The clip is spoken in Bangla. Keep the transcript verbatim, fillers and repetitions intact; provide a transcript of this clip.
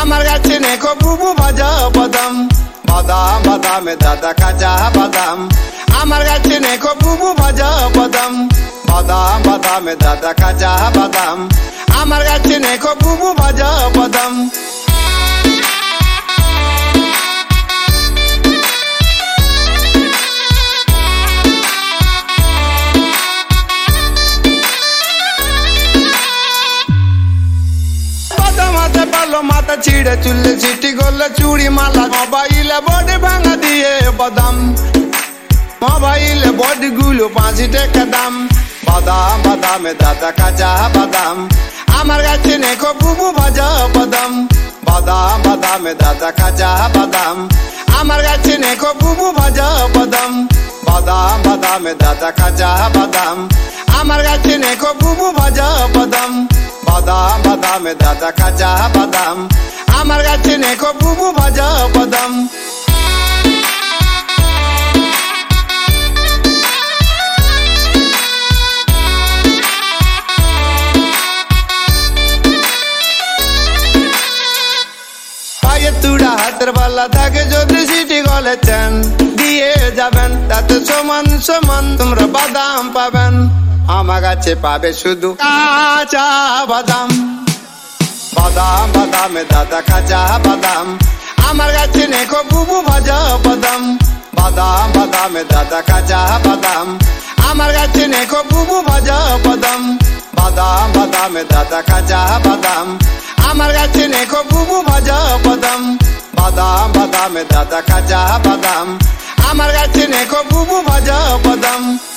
আমার গাছে নেখো বুবু ভাজা বাদাম, বাদাম বাদামে দাদা কাঁচা বাদাম। আমার গাছে নেখো বুবু ভাজা বাদাম, বাদাম বাদামে দাদা কাঁচা বাদাম। আমার গাছে নেখো বুবু ভাজা বাদাম। মাথা ছিঁড়ে চুলে চিটি করলে চুড়ি মালা, মোবাইলে বডি ভাঙা দিয়ে বাদাম, মোবাইলে বডি গুলো পাঁচি টাকা দাম। বাদাম বাদামে দাদা কাঁচা বাদাম। আমার গাছে নেখো বুবু ভাজা বাদাম, বাদাম বাদামে দাদা কাঁচা বাদাম। আমার গাছে নেখো বুবু ভাজা বাদাম, বাদাম বাদামে দাদা কাঁচা বাদাম। আমার গাছে নেখো বুবু ভাজা বাদাম, বাদাম বাদামে দাদা কাঁচা বাদাম। আমার গাছে নেখো বুবু ভাজা বাদাম। পায়ে তুড়া হাতের বালা থাকে যদি সিটি গলে চেন দিয়ে যাবেন, তাতে সমান সমান তোমরা বাদাম পাবেন। আমার গাছে পাবে শুধু কাঁচা বাদাম, বাদাম বাদামে দাদা কাঁচা বাদাম। আমার গাছে নেখো বুবু ভাজা বাদাম, বাদাম বাদামে দাদা কাঁচা বাদাম। আমার গাছে নেখো বুবু ভাজা বাদাম, বাদাম বাদামে দাদা কাঁচা বাদাম। আমার গাছে নেখো বুবু ভাজা বাদাম, বাদাম বাদামে দাদা কাঁচা বাদাম। আমার গাছে নেখো বুবু ভাজা বাদাম।